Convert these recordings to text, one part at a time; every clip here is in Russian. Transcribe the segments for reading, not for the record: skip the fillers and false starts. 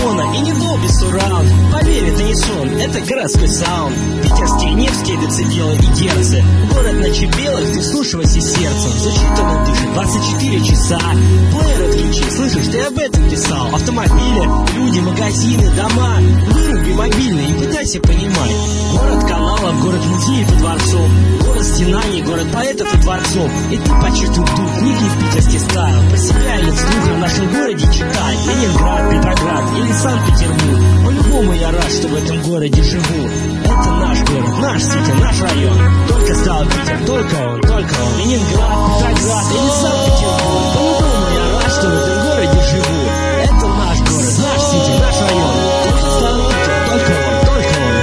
микрофона и не Dolby Surround. Поверь, это не сон, это городской саунд. Питерские, невские децибелы и герцы. Город ночи белых, ты вслушивайся сердцем. Звучит оно дышит 24 часа. Плеер отключи, слышишь, ты об этом писал. Автомобили, люди, магазины, дома. Выруби мобильный и пытайся понимать. Город каналов, город музеев и дворцов. Город стенаний, город поэтов и творцов. И ты почувствуй дух книги в питерский стайл. Про себя или вслух в нашем городе читай. Ленинград, Петроград или Санкт-Петербург. По-любому я рад, что в этом городе живу. Это наш город, наш сити, наш район. Только стал Питер, только он, только он. Ленинград, Петроград или Санкт-Петербург. По-любому я рад, что в этом городе живу. Это наш город, наш сити, наш район. Только стал Питер, только он, только он.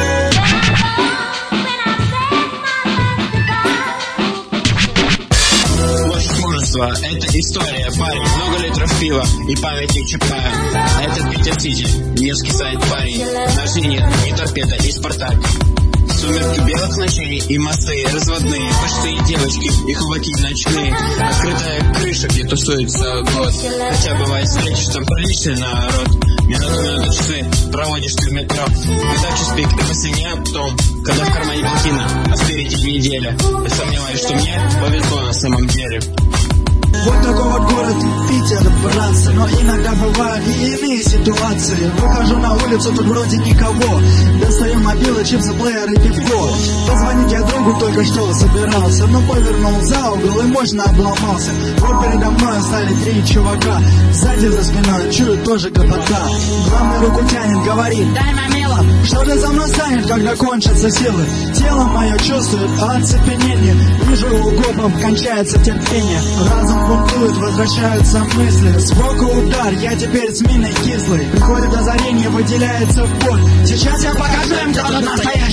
Это история, парень, много литров пива и памятник Чапая. А это Питер-Сити, Невский сайт, парень. Наш Зенит, не торпеда и Спартак. Сумерки белых ночей и мосты разводные. Почтые девочки и хубаки ночные. Открытая крыша, где тусуется год. Хотя бывает встретишь там приличный народ. Минуту часы проводишь ты в метро. Когда час пик, ты посильнее потом. Когда в кармане плотина, а спереди неделя. Я сомневаюсь, что мне повезло на самом деле. Вот такой вот город Питер, братцы. Но иногда бывают и иные ситуации. Выхожу на улицу, тут вроде никого. Достаю мобилы, чипсы, плеер и пивко. Позвонить я другу только что собирался, но повернул за угол и мощно обломался. Вот передо мной стали 3 чувака. Сзади за спиной чую тоже гопота. Главный руку тянет, говорит: дай мамила. Что ты за мной станет, когда кончатся силы? Тело мое чувствует оцепенение. Вижу, у гопов кончается терпение. Разум бунтует, возвращаются мысли. Сбоку удар, я теперь с миной кислый. Приходит озарение, выделяется в пот. Сейчас я покажу им, кто тут настоящий.